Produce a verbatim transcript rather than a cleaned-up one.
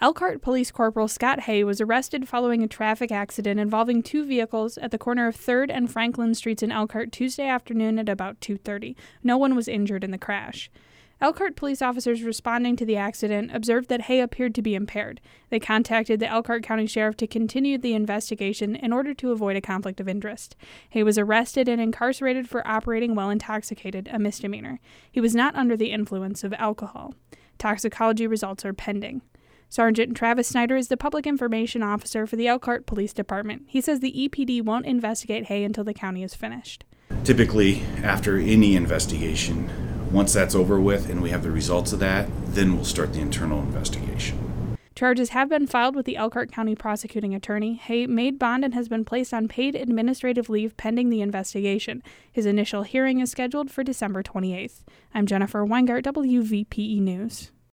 Elkhart Police Corporal Scott Hay was arrested following a traffic accident involving two vehicles at the corner of third and Franklin Streets in Elkhart Tuesday afternoon at about two thirty. No one was injured in the crash. Elkhart police officers responding to the accident observed that Hay appeared to be impaired. They contacted the Elkhart County Sheriff to continue the investigation in order to avoid a conflict of interest. Hay was arrested and incarcerated for operating while intoxicated, a misdemeanor. He was not under the influence of alcohol. Toxicology results are pending. Sergeant Travis Snyder is the public information officer for the Elkhart Police Department. He says the E P D won't investigate Hay until the county is finished. Typically, after any investigation, once that's over with and we have the results of that, then we'll start the internal investigation. Charges have been filed with the Elkhart County prosecuting attorney. Hay made bond and has been placed on paid administrative leave pending the investigation. His initial hearing is scheduled for December twenty-eighth. I'm Jennifer Weingart, W V P E News.